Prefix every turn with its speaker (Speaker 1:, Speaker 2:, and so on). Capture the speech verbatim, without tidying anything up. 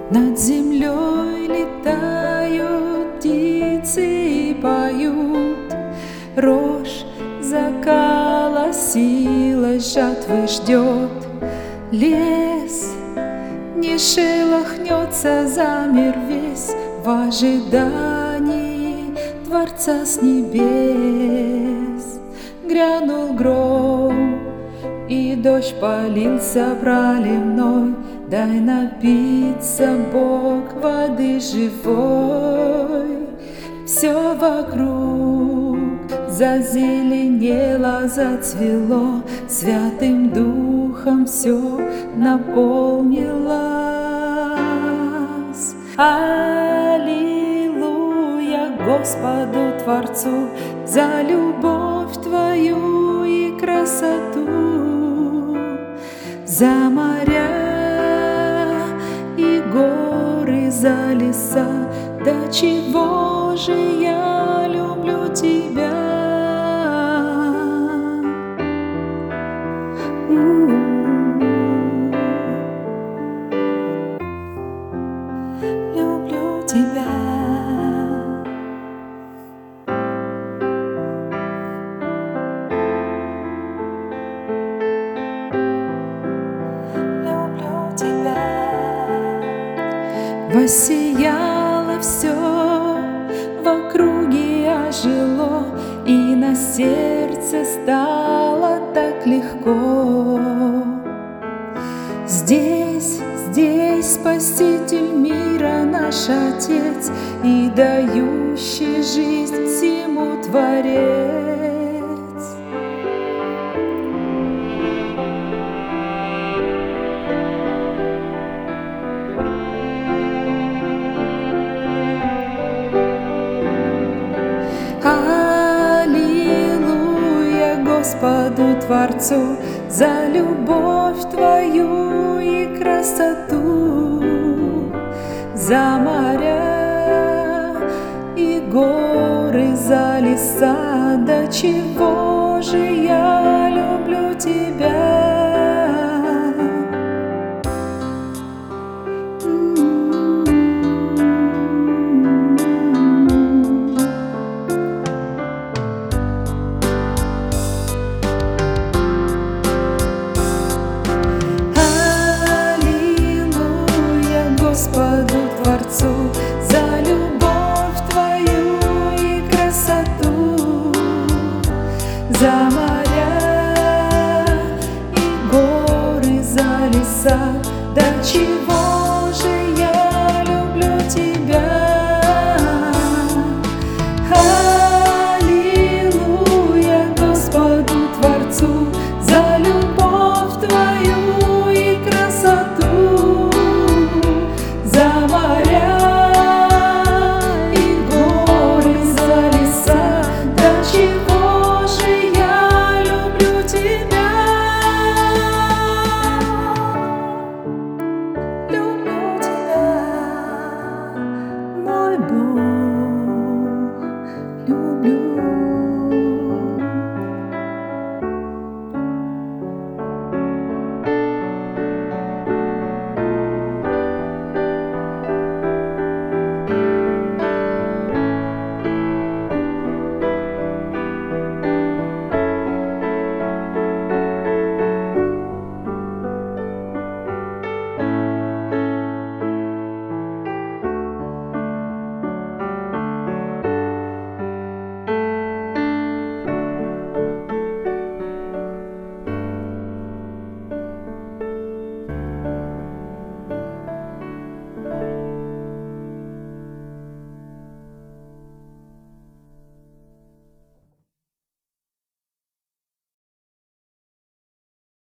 Speaker 1: Над землей летают птицы и поют, рожь заколосилась, жатвы ждет. Лес не шелохнется, замер весь в ожидании Творца с небес. Грянул гром, и дождь полился проливной. Дай напиться, Бог, воды живой. Все вокруг зазеленело, зацвело, Святым Духом все наполнилось. Аллилуйя Господу Творцу за любовь Твою и красоту, за моря и горы, за леса. Да чего же я люблю Тебя? Люблю Тебя. Воссияло все, в округе ожило, и на сердце стало так легко. Здесь, здесь Спаситель мира, наш Отец, и дающий жизнь всему Творец. Аллилуйя Господу Творцу за любовь Твою и красоту, за моря и горы, за леса. Да чего же я люблю Тебя? Господу Творцу за любовь Твою и красоту, за моря и горы, за леса. Да чего